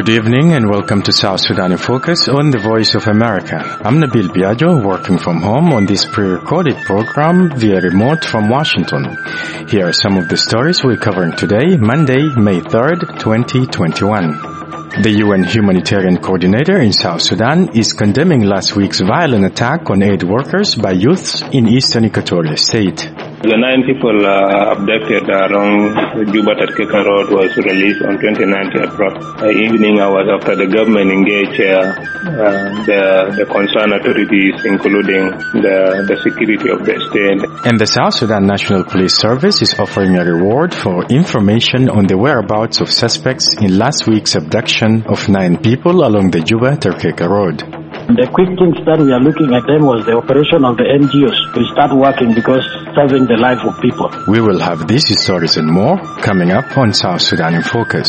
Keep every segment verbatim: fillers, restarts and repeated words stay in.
Good evening and welcome to South Sudan in Focus on the Voice of America. I'm Nabil Biagio, working from home on this pre-recorded program via remote from Washington. Here are some of the stories we're covering today, Monday, May third, twenty twenty-one. The U N Humanitarian Coordinator in South Sudan is condemning last week's violent attack on aid workers by youths in eastern Equatoria State. The nine people uh, abducted along the Juba-Tarkeka Road was released on twenty-ninth April. Uh, evening hours after the government engaged uh, uh, the, the concerned authorities, including the, the security of the state. And the South Sudan National Police Service is offering a reward for information on the whereabouts of suspects in last week's abduction of nine people along the Juba-Tarkeka Road. The quick things that we are looking at them was the operation of the N G Os to start working because serving the life of people. We will have these stories and more coming up on South Sudan in Focus.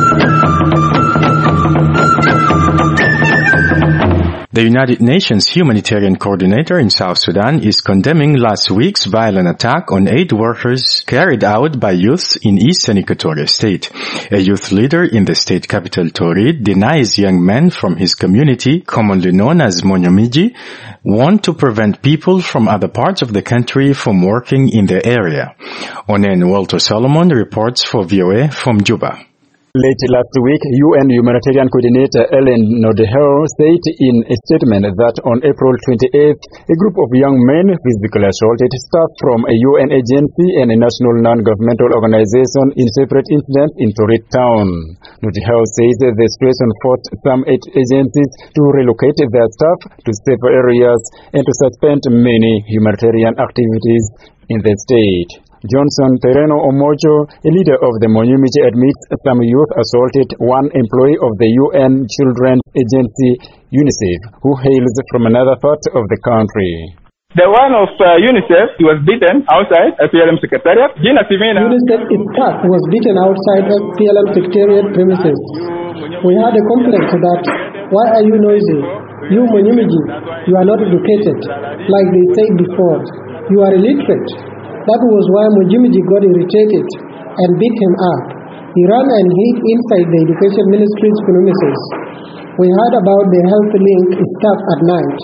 The United Nations Humanitarian Coordinator in South Sudan is condemning last week's violent attack on aid workers carried out by youths in eastern Equatoria State. A youth leader in the state capital, Torid, denies young men from his community, commonly known as Monyomiji, want to prevent people from other parts of the country from working in the area. Onen Walter Solomon reports for V O A from Juba. Late last week, U N Humanitarian Coordinator Ellen Nodehel said in a statement that on April twenty-eighth, a group of young men physically assaulted staff from a U N agency and a national non-governmental organization in separate incidents in Torit town. Nodehel says the situation forced some eight agencies to relocate their staff to safer areas and to suspend many humanitarian activities in the state. Johnson Tereno Omojo, a leader of the Monyomiji, admits some youth assaulted one employee of the U N Children's Agency, UNICEF, who hails from another part of the country. The one of uh, UNICEF, he was beaten outside a P L M secretariat. Gina Sivina. UNICEF staff was beaten outside a P L M secretariat premises. We had a complaint that, why are you noisy? You Monyomiji, you are not educated, like they said before. You are illiterate. That was why Monyomiji got irritated and beat him up. He ran and hid inside the Education Ministry's premises. We heard about the Health Link staff at night,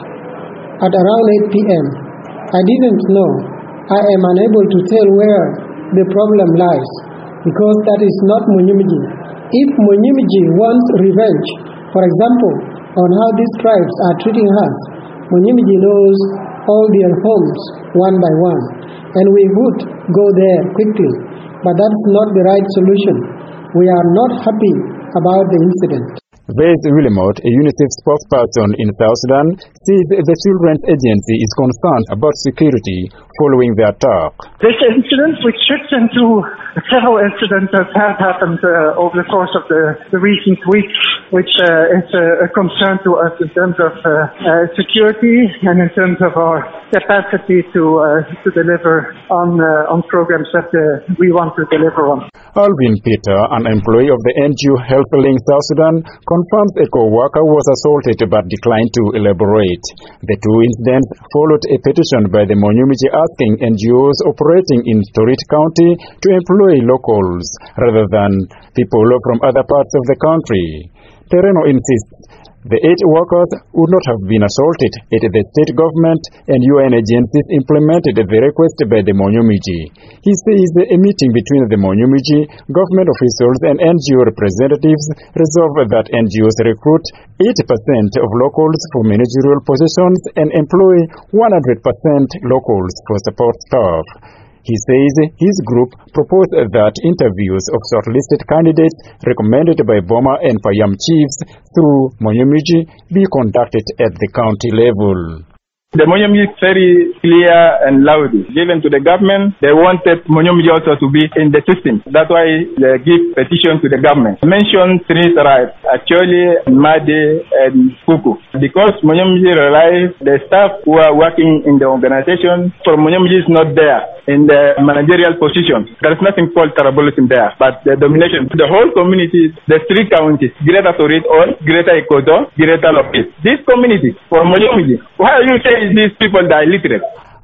at around eight p.m. I didn't know. I am unable to tell where the problem lies, because that is not Monyomiji. If Monyomiji wants revenge, for example, on how these tribes are treating us, Monyomiji knows all their homes one by one, and we would go there quickly, but that's not the right solution. We are not happy about the incident. Vez Willimot, a UNICEF spokesperson in South Sudan, says the Children's Agency is concerned about security following the attack. This incident, which fits into several incidents that have happened uh, over the course of the, the recent weeks, which uh, is a, a concern to us in terms of uh, uh, security and in terms of our capacity to uh, to deliver on uh, on programs that uh, we want to deliver on. Alvin Peter, an employee of the N G O Health Link South Sudan, confirms a co-worker was assaulted but declined to elaborate. The two incidents followed a petition by the Monyomiji asking N G Os operating in Torit County to employ locals rather than people from other parts of the country. Tereno insists the eight workers would not have been assaulted if the state government and U N agencies implemented the request by the Monyomiji. He says a meeting between the Monyomiji, government officials and N G O representatives resolved that N G Os recruit eighty percent of locals for managerial positions and employ one hundred percent locals for support staff. He says his group proposed that interviews of shortlisted candidates recommended by Boma and Payam chiefs through Monyomiji be conducted at the county level. The Monyomiji is very clear and loud. Given to the government, they wanted Monyomiji also to be in the system. That's why they give petition to the government. Mention three tribes, Acholi, Madi, and Kuku. Because Monyomiji realized the staff who are working in the organization for Monyomiji is not there in the managerial position. There is nothing called tribalism there, but the domination. The whole community, the three counties, Greater Torit, or Greater Equator, Greater Lopez. This community for Monyomiji, why are you saying these people that are illiterate?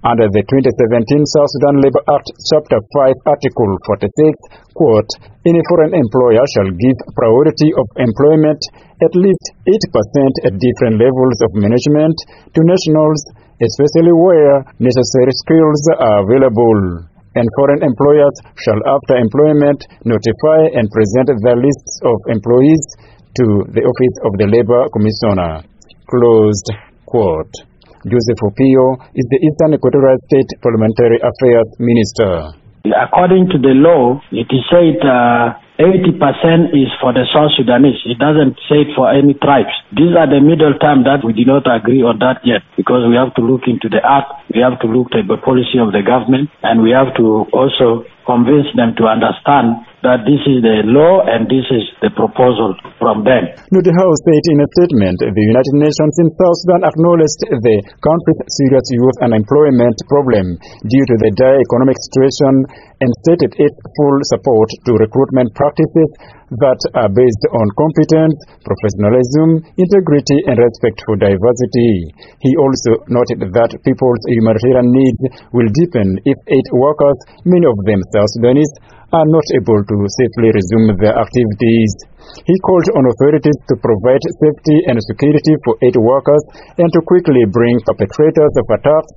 Under the twenty seventeen South Sudan Labour Act, Chapter five, Article forty-six, quote, any foreign employer shall give priority of employment at least eighty percent at different levels of management to nationals, especially where necessary skills are available. And foreign employers shall after employment notify and present the lists of employees to the Office of the Labour Commissioner. Closed quote. Joseph Opio is the Eastern Equatorial State Parliamentary Affairs Minister. According to the law, it is said uh, eighty percent is for the South Sudanese. It doesn't say it for any tribes. These are the middle term that we do not agree on that yet, because we have to look into the act, we have to look at the policy of the government, and we have to also convince them to understand that this is the law and this is the proposal from them. Nudi House said in a statement, the United Nations in South Sudan acknowledged the country's serious youth unemployment problem due to the dire economic situation and stated its full support to recruitment practices that are based on competence, professionalism, integrity, and respect for diversity. He also noted that people's humanitarian needs will deepen if aid workers, many of them South Sudanese, are not able to safely resume their activities. He called on authorities to provide safety and security for aid workers and to quickly bring perpetrators of attacks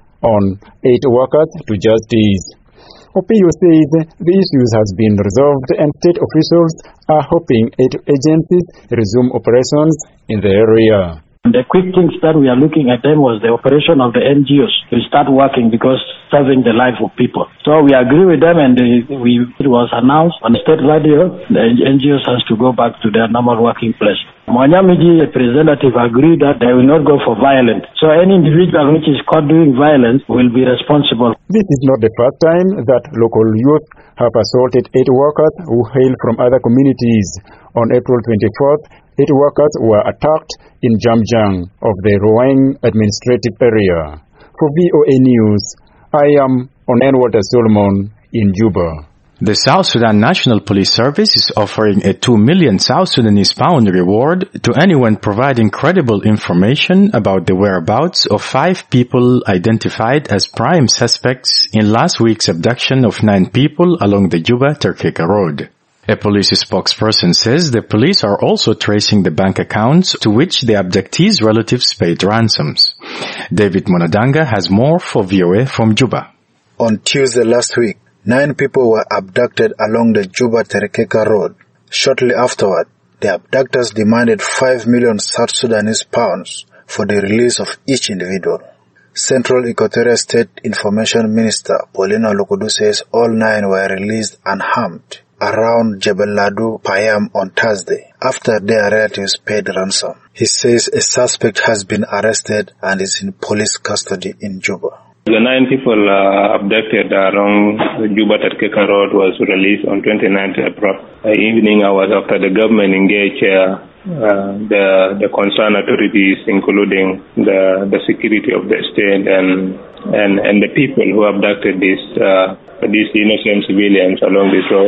on aid workers to justice. Opio says the issues has been resolved and state officials are hoping aid agencies resume operations in the area. The quick things that we are looking at them was the operation of the N G Os to start working because serving the life of people. So we agree with them, and they, we, it was announced on state radio, the N G Os has to go back to their normal working place. Mwanyamiji representative agreed that they will not go for violence. So any individual which is caught doing violence will be responsible. This is not the first time that local youth have assaulted aid workers who hail from other communities. On April twenty-fourth, eight workers were attacked in Jamjang of the Roang administrative area. For V O A News, I am Onenwater Solomon in Juba. The South Sudan National Police Service is offering a two million South Sudanese pound reward to anyone providing credible information about the whereabouts of five people identified as prime suspects in last week's abduction of nine people along the Juba-Terkeka Road. A police spokesperson says the police are also tracing the bank accounts to which the abductees' relatives paid ransoms. David Monadanga has more for V O A from Juba. On Tuesday last week, nine people were abducted along the Juba-Terkeka Road. Shortly afterward, the abductors demanded five million South Sudanese pounds for the release of each individual. Central Equatorial State Information Minister Paulina Lukudu says all nine were released unharmed around Jebel Ladu, Payam on Thursday after their relatives paid ransom. He says a suspect has been arrested and is in police custody in Juba. The nine people uh, abducted along the Juba-Terkeka Road was released on twenty-ninth April. Uh, evening hours after the government engaged uh, uh, the the concerned authorities, including the the security of the state and and and the people who abducted these uh, these innocent civilians along this road.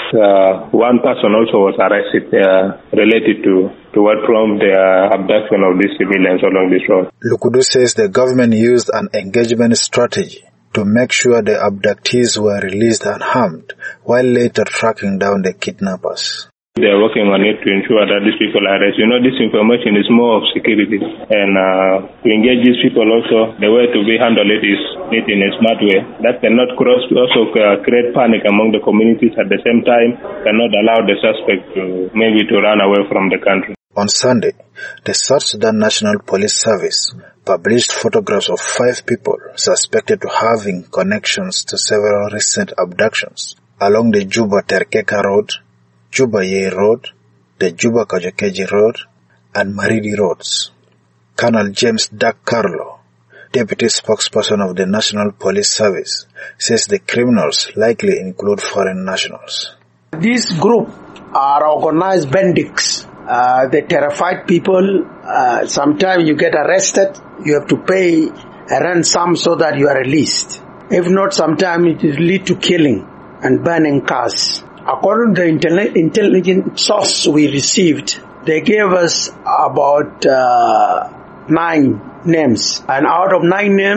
Uh, one person also was arrested uh, related to to what prompted the uh, abduction of these civilians along this road. Lukudu says the government used an engagement strategy to make sure the abductees were released unharmed, while later tracking down the kidnappers. They are working on it to ensure that these people are arrested. You know, this information is more of security. And uh, to engage these people also, the way to be handled it is it in a smart way. That cannot cross, also uh, create panic among the communities at the same time, cannot allow the suspect to maybe to run away from the country. On Sunday, the South Sudan National Police Service published photographs of five people suspected of having connections to several recent abductions along the Juba-Terkeka Road, Juba-Ye Road, the Juba-Kajokeji Road, and Maridi Roads. Colonel James Dak Carlo, deputy spokesperson of the National Police Service, says the criminals likely include foreign nationals. This group are organized bandits. Uh, they terrified people. Uh, sometimes you get arrested, you have to pay a ransom so that you are released. If not, sometimes it will lead to killing and burning cars. According to the intelligence source we received, they gave us about uh, nine names. And out of nine names,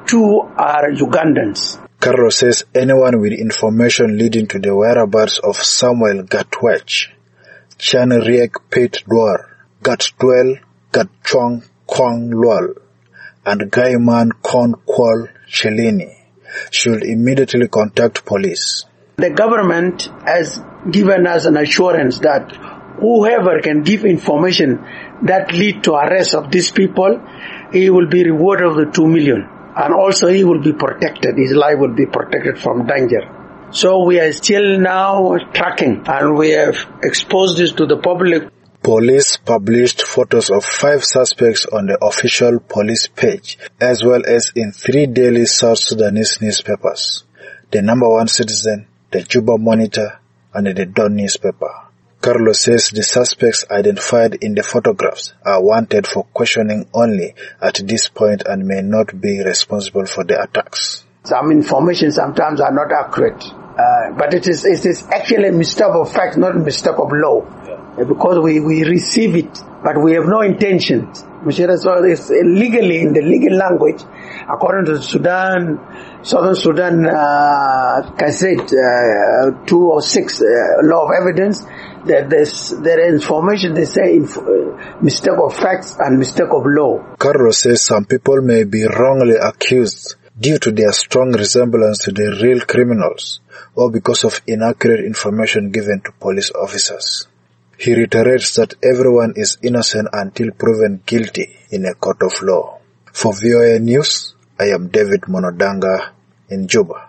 two are Ugandans. Carlos says anyone with information leading to the whereabouts of Samuel Gatwech, Chan Riek Pate Dwar, Gatdwell Gatchong Kwang Lual, and Gaiman Kon Kwal Chelini should immediately contact police. The government has given us an assurance that whoever can give information that lead to arrest of these people, he will be rewarded with two million. And also he will be protected. His life will be protected from danger. So we are still now tracking, and we have exposed this to the public. Police published photos of five suspects on the official police page, as well as in three daily South Sudanese newspapers: the Number One Citizen, the Juba Monitor, and the Dawn newspaper. Carlos says the suspects identified in the photographs are wanted for questioning only at this point and may not be responsible for the attacks. Some information sometimes are not accurate, uh, but it is it is actually a mistake of fact, not a mistake of law, yeah. Because we, we receive it, but we have no intention. So it's legally, in the legal language, according to Sudan, Southern Sudan uh, Cassette uh, two oh six uh, Law of Evidence, that there's, there is information, they say inf- uh, mistake of facts and mistake of law. Carlos says some people may be wrongly accused due to their strong resemblance to the real criminals or because of inaccurate information given to police officers. He reiterates that everyone is innocent until proven guilty in a court of law. For V O A News, I am David Monodanga in Juba.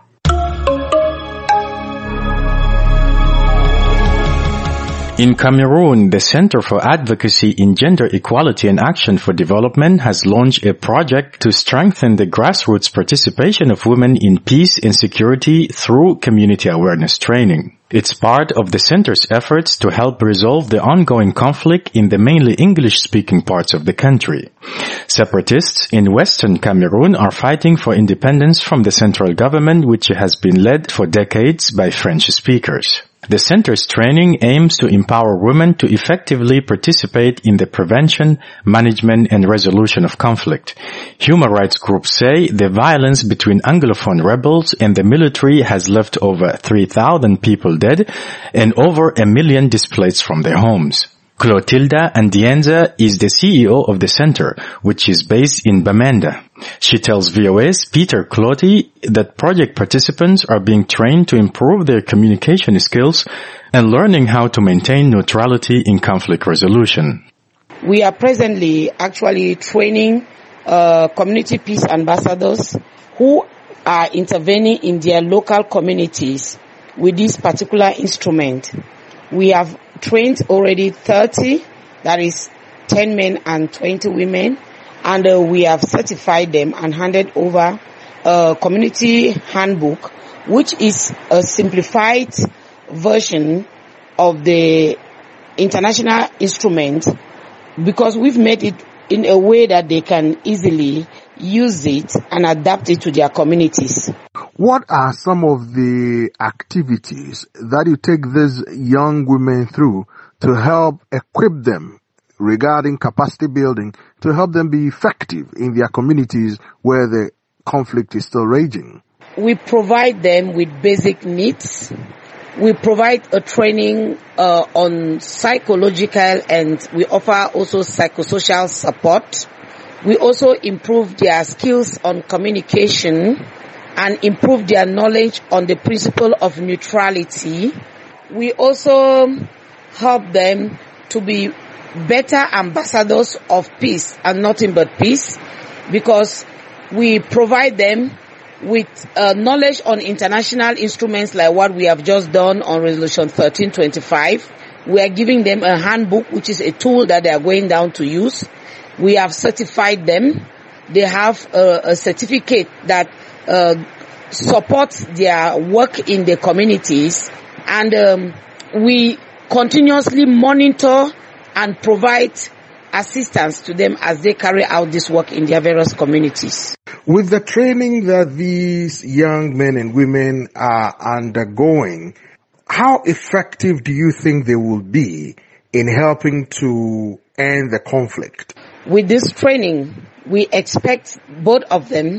In Cameroon, the Center for Advocacy in Gender Equality and Action for Development has launched a project to strengthen the grassroots participation of women in peace and security through community awareness training. It's part of the center's efforts to help resolve the ongoing conflict in the mainly English-speaking parts of the country. Separatists in Western Cameroon are fighting for independence from the central government, which has been led for decades by French speakers. The center's training aims to empower women to effectively participate in the prevention, management, and resolution of conflict. Human rights groups say the violence between Anglophone rebels and the military has left over three thousand people dead and over a million displaced from their homes. Clotilda Andienza is the C E O of the center, which is based in Bamenda. She tells V O A's Peter Cloty that project participants are being trained to improve their communication skills and learning how to maintain neutrality in conflict resolution. We are presently actually training uh, community peace ambassadors who are intervening in their local communities with this particular instrument. We have trained already thirty, that is ten men and twenty women, and uh, we have certified them and handed over a community handbook, which is a simplified version of the international instrument, because we've made it in a way that they can easily use it and adapt it to their communities. What are some of the activities that you take these young women through to help equip them regarding capacity building, to help them be effective in their communities where the conflict is still raging? We provide them with basic needs. We provide a training uh, on psychological, and we offer also psychosocial support. We also improve their skills on communication and improve their knowledge on the principle of neutrality. We also help them to be better ambassadors of peace and nothing but peace, because we provide them with uh, knowledge on international instruments like what we have just done on Resolution thirteen twenty-five. We are giving them a handbook, which is a tool that they are going down to use. We have certified them. They have a, a certificate that uh, supports their work in the communities, and um, we continuously monitor and provide assistance to them as they carry out this work in their various communities. With the training that these young men and women are undergoing, how effective do you think they will be in helping to end the conflict? With this training, we expect both of them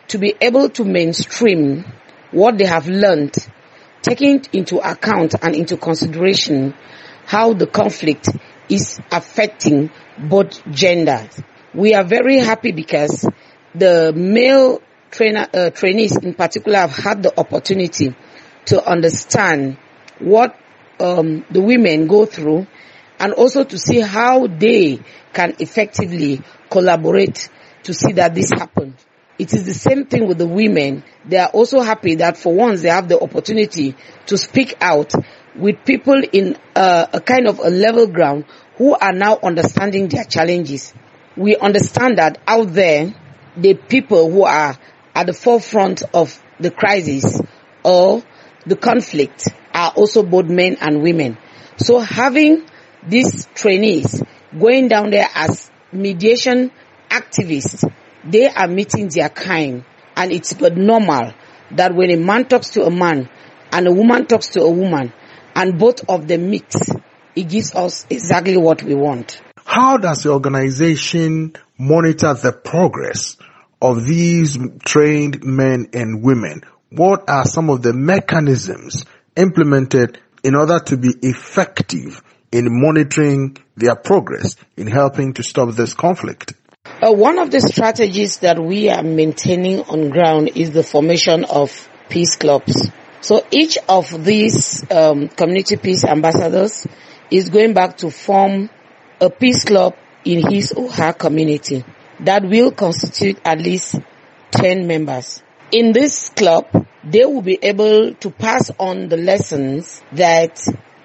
to be able to mainstream what they have learned, taking into account and into consideration how the conflict is affecting both genders. We are very happy because the male trainer, uh, trainees in particular have had the opportunity to understand what um, the women go through, and also to see how they can effectively collaborate to see that this happens. It is the same thing with the women. They are also happy that for once they have the opportunity to speak out with people in uh, a kind of a level ground who are now understanding their challenges. We understand that out there, the people who are at the forefront of the crisis or the conflict are also both men and women. So having these trainees going down there as mediation activists, they are meeting their kind, and it's but normal that when a man talks to a man and a woman talks to a woman and both of them mix, it gives us exactly what we want. How does the organization monitor the progress of these trained men and women? What are some of the mechanisms implemented in order to be effective in monitoring their progress in helping to stop this conflict? Uh, one of the strategies that we are maintaining on ground is the formation of peace clubs. So each of these um, community peace ambassadors is going back to form a peace club in his or her community that will constitute at least ten members. In this club, they will be able to pass on the lessons that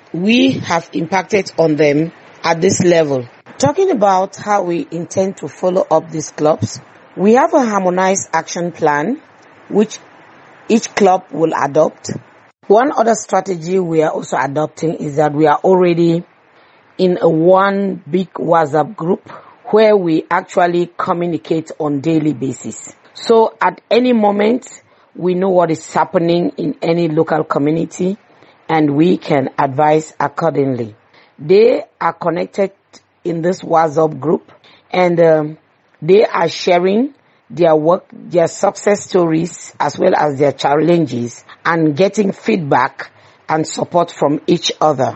we have impacted on them at this level. Talking about how we intend to follow up these clubs, we have a harmonized action plan which each club will adopt. One other strategy we are also adopting is that we are already in a one big WhatsApp group where we actually communicate on daily basis. So at any moment, we know what is happening in any local community and we can advise accordingly. They are connected in this WhatsApp group, and um, they are sharing their work, their success stories, as well as their challenges, and getting feedback and support from each other.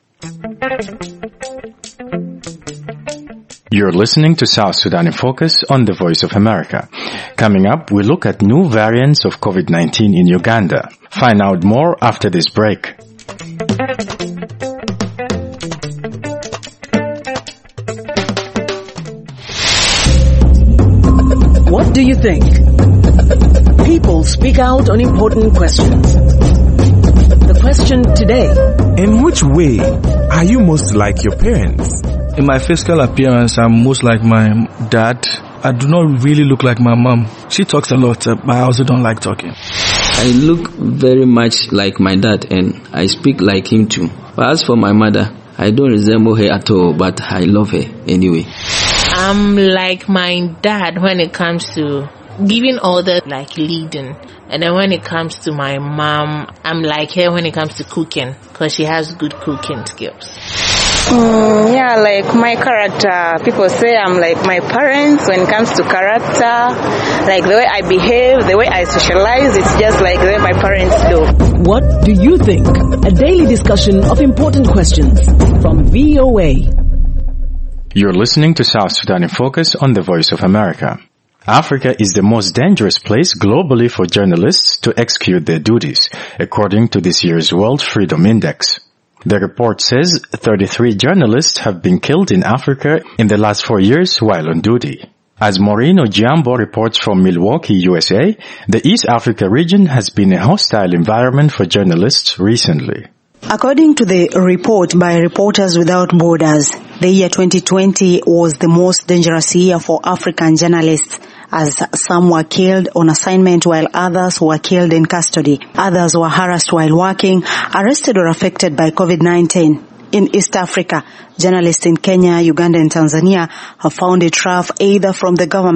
You're listening to South Sudan in Focus on the Voice of America. Coming up, we look at new variants of COVID nineteen in Uganda. Find out more after this break. What do you think? People speak out on important questions. The question today: in which way are you most like your parents? In my physical appearance, I'm most like my dad. I do not really look like my mom. She talks a lot, but I also don't like talking. I look very much like my dad and I speak like him too. But as for my mother, I don't resemble her at all, but I love her anyway. I'm like my dad when it comes to giving orders, like leading. And then when it comes to my mom, I'm like her when it comes to cooking, because she has good cooking skills. Mm, yeah, like my character. People say I'm like my parents when it comes to character. Like the way I behave, the way I socialize, it's just like the way my parents do. What do you think? A daily discussion of important questions from V O A. You're listening to South Sudan in Focus on the Voice of America. Africa is the most dangerous place globally for journalists to execute their duties, according to this year's World Freedom Index. The report says thirty-three journalists have been killed in Africa in the last four years while on duty. As Maureen Ojiambo reports from Milwaukee, U S A, the East Africa region has been a hostile environment for journalists recently. According to the report by Reporters Without Borders, the year twenty twenty was the most dangerous year for African journalists, as some were killed on assignment while others were killed in custody. Others were harassed while working, arrested or affected by COVID nineteen. In East Africa, journalists in Kenya, Uganda and Tanzania have found it rough either from the government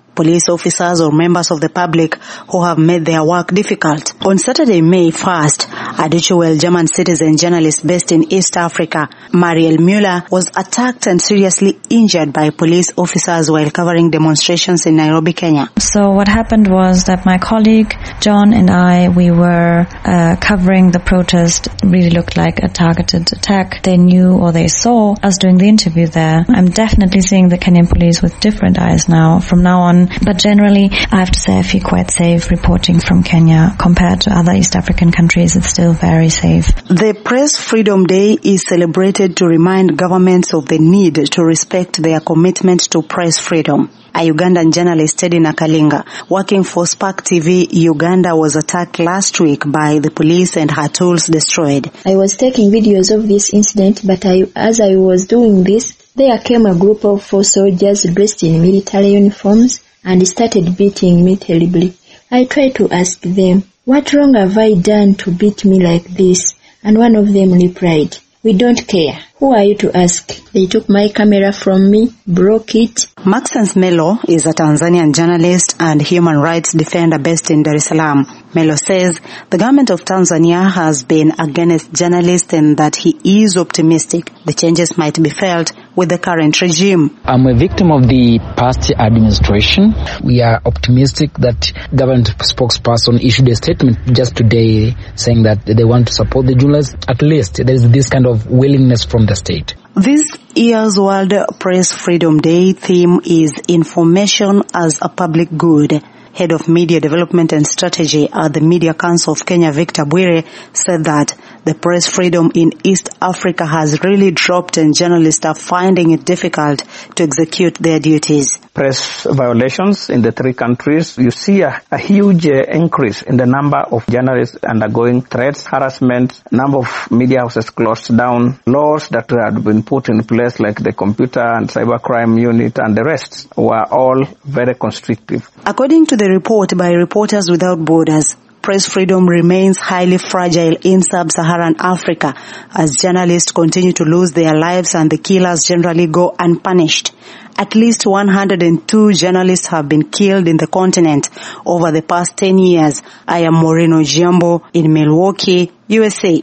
police officers or members of the public who have made their work difficult. On Saturday, May first, a Deutsche German citizen journalist based in East Africa, Mariel Müller, was attacked and seriously injured by police officers while covering demonstrations in Nairobi, Kenya. So what happened was that my colleague John and I, we were uh, covering the protest. It really looked like a targeted attack. They knew or they saw us doing the interview there. I'm definitely seeing the Kenyan police with different eyes now, from now on. But generally, I have to say I feel quite safe reporting from Kenya. Compared to other East African countries, it's still very safe. The Press Freedom Day is celebrated to remind governments of the need to respect their commitment to press freedom. A Ugandan journalist, Teddy Nakalinga, working for Spark T V Uganda, was attacked last week by the police and her tools destroyed. I was taking videos of this incident, but I, as I was doing this, there came a group of four soldiers dressed in military uniforms and started beating me terribly. I tried to ask them, what wrong have I done to beat me like this? And one of them replied, we don't care. Who are you to ask? They took my camera from me, broke it. Maxence Melo is a Tanzanian journalist and human rights defender based in Dar es Salaam. Melo says the government of Tanzania has been against journalists and that he is optimistic the changes might be felt with the current regime. I'm a victim of the past administration. We are optimistic that government spokesperson issued a statement just today saying that they want to support the journalists. At least there is this kind of willingness from the state. This year's World Press Freedom Day theme is Information as a Public Good. Head of Media Development and Strategy at the Media Council of Kenya, Victor Bwire, said that the press freedom in East Africa has really dropped and journalists are finding it difficult to execute their duties. Press violations in the three countries, you see a, a huge uh, increase in the number of journalists undergoing threats, harassment, number of media houses closed down, laws that had been put in place like the computer and cybercrime unit and the rest were all very constrictive. According to the report by Reporters Without Borders, press freedom remains highly fragile in sub-Saharan Africa as journalists continue to lose their lives and the killers generally go unpunished. At least one hundred two journalists have been killed in the continent over the past ten years. I am Moreno Giambo in Milwaukee, U S A.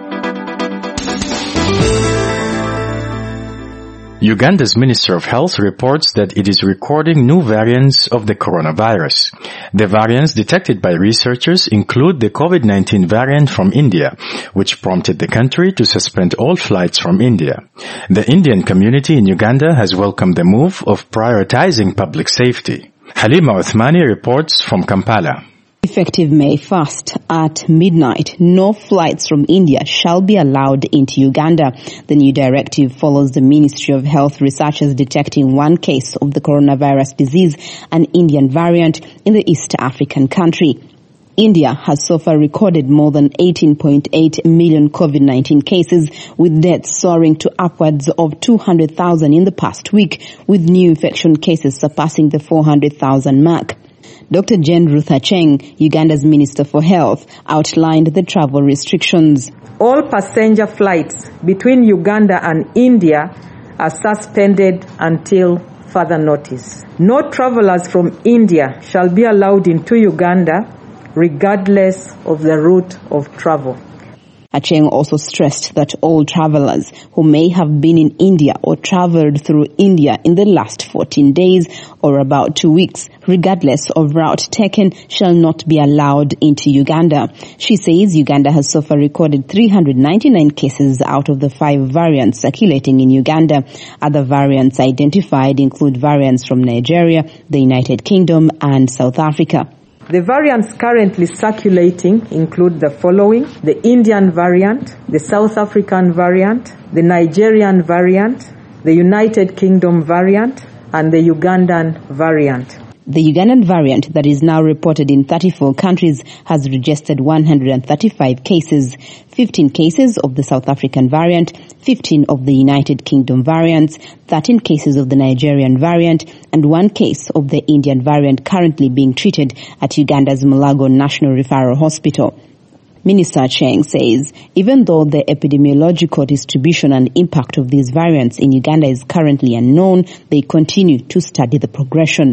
Uganda's Minister of Health reports that it is recording new variants of the coronavirus. The variants detected by researchers include the COVID nineteen variant from India, which prompted the country to suspend all flights from India. The Indian community in Uganda has welcomed the move of prioritizing public safety. Halima Uthmani reports from Kampala. Effective May first at midnight, no flights from India shall be allowed into Uganda. The new directive follows the Ministry of Health researchers detecting one case of the coronavirus disease, an Indian variant, in the East African country. India has so far recorded more than eighteen point eight million COVID nineteen cases, with deaths soaring to upwards of two hundred thousand in the past week, with new infection cases surpassing the four hundred thousand mark. Doctor Jane Ruth Acheng, Uganda's Minister for Health, outlined the travel restrictions. All passenger flights between Uganda and India are suspended until further notice. No travelers from India shall be allowed into Uganda regardless of the route of travel. Acheng also stressed that all travelers who may have been in India or traveled through India in the last fourteen days or about two weeks, regardless of route taken, shall not be allowed into Uganda. She says Uganda has so far recorded three hundred ninety-nine cases out of the five variants circulating in Uganda. Other variants identified include variants from Nigeria, the United Kingdom, and South Africa. The variants currently circulating include the following: the Indian variant, the South African variant, the Nigerian variant, the United Kingdom variant, and the Ugandan variant. The Ugandan variant that is now reported in thirty-four countries has registered one hundred thirty-five cases, fifteen cases of the South African variant, fifteen of the United Kingdom variants, thirteen cases of the Nigerian variant, and one case of the Indian variant currently being treated at Uganda's Mulago National Referral Hospital. Minister Acheng says even though the epidemiological distribution and impact of these variants in Uganda is currently unknown, they continue to study the progression.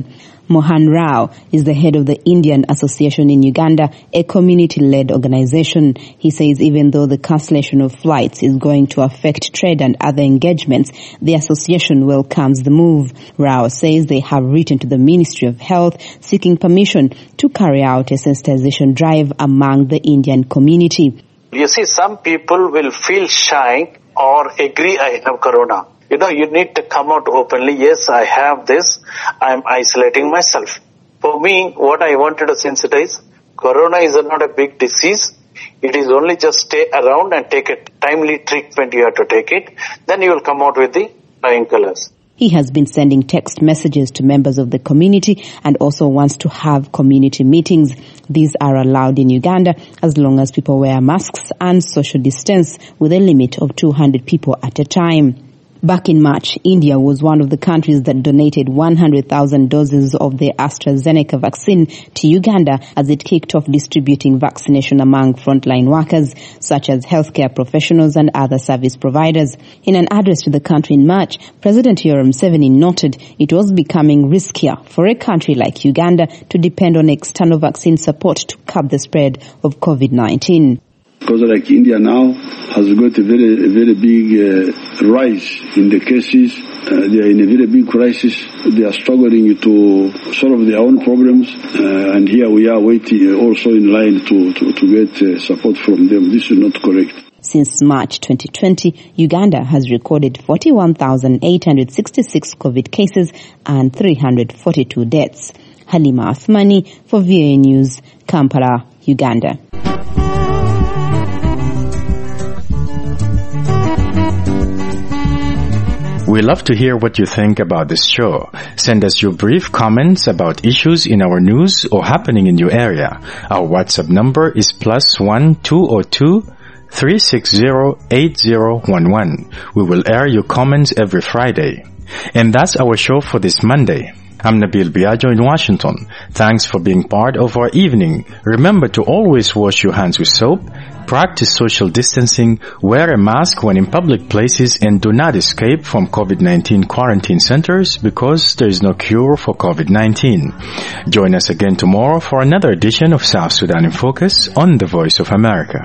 Mohan Rao is the head of the Indian Association in Uganda, a community-led organization. He says even though the cancellation of flights is going to affect trade and other engagements, the association welcomes the move. Rao says they have written to the Ministry of Health seeking permission to carry out a sensitization drive among the Indian community. You see, some people will feel shy or agree I have corona. You know, you need to come out openly. Yes, I have this. I'm isolating myself. For me, what I wanted to sensitize, corona is not a big disease. It is only just stay around and take a timely treatment. You have to take it. Then you will come out with the flying colors. He has been sending text messages to members of the community and also wants to have community meetings. These are allowed in Uganda as long as people wear masks and social distance with a limit of two hundred people at a time. Back in March, India was one of the countries that donated one hundred thousand doses of the AstraZeneca vaccine to Uganda as it kicked off distributing vaccination among frontline workers, such as healthcare professionals and other service providers. In an address to the country in March, President Yoweri Museveni noted it was becoming riskier for a country like Uganda to depend on external vaccine support to curb the spread of COVID nineteen. Because like India now has got a very, a very big uh, rise in the cases. Uh, they are in a very big crisis. They are struggling to solve their own problems. Uh, and here we are waiting also in line to, to, to get uh, support from them. This is not correct. Since March twenty twenty, Uganda has recorded forty-one thousand eight hundred sixty-six COVID cases and three hundred forty-two deaths. Halima Athmani for V O A News, Kampala, Uganda. We love to hear what you think about this show. Send us your brief comments about issues in our news or happening in your area. Our WhatsApp number is plus one two zero two three six zero eight zero one one. We will air your comments every Friday. And that's our show for this Monday. I'm Nabil Biagio in Washington. Thanks for being part of our evening. Remember to always wash your hands with soap, practice social distancing, wear a mask when in public places, and do not escape from COVID nineteen quarantine centers because there is no cure for COVID nineteen. Join us again tomorrow for another edition of South Sudan in Focus on The Voice of America.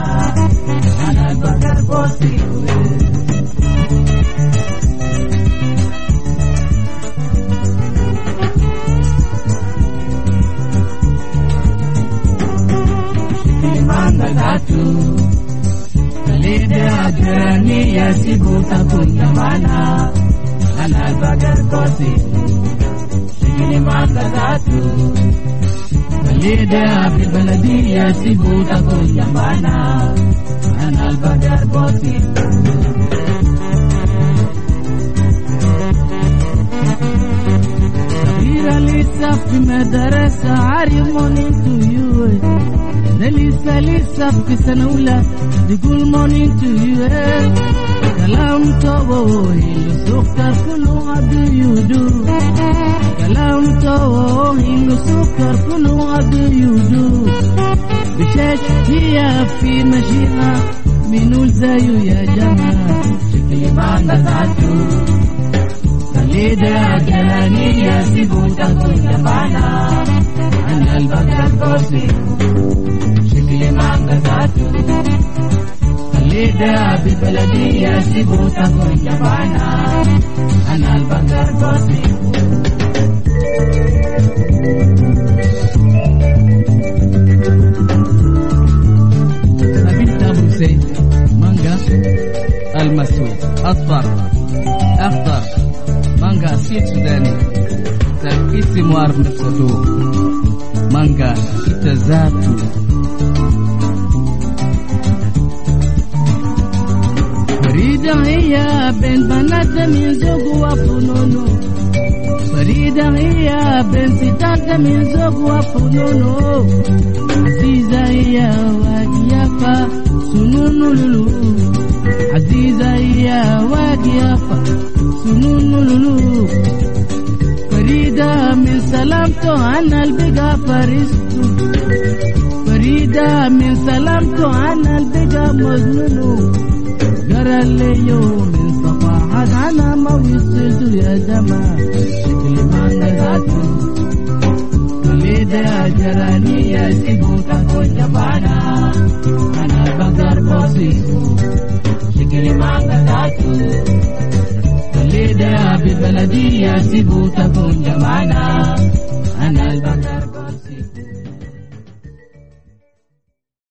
Tatu Kalide agrani ya sibuta kunyamana Anal bagar kosi Sigini manga tatu Kalide api baladi ya sibuta kunyamana Anal bagar kosi Sabira lisa fi madarasa Are morning to you لسه لسه في سنة أولى بيقول morning to you كلام توهي السكر كله what do you do كلام توهي السكر كله what do you do بشاش هي في مشيها بنقول زيه يا جماعة شكلي ما نزعتو خليدا جلاني يا سيبوتا كل معنا أنا البقر قوسي manga tatu Kalida bibaladia sibuta kunyabana Anal bagar kosi Nabita Hussein Manga Al-Masud Asfar Akhtar Manga Sid Sudani Ism warf nafsatu Manga Kita Zatu فريدة هي بنت بنات من زوج وفنونو فريدة هي بنت ستات من زوج وفنونو عزيزة هي واقيافة سنون لولو عزيزة هي واقيافة سنون لولو فريدة من سلامته أنا البقى فريستو فريدة من سلامته أنا البقى مجنونو قرى لي يوم صفاحة أنا ما وصلت يا جماعة شكلي ما نزعته Jarania sibuta kujabana ana bagar posibu shikili manga tatu Kalida bibaladia sibuta kujabana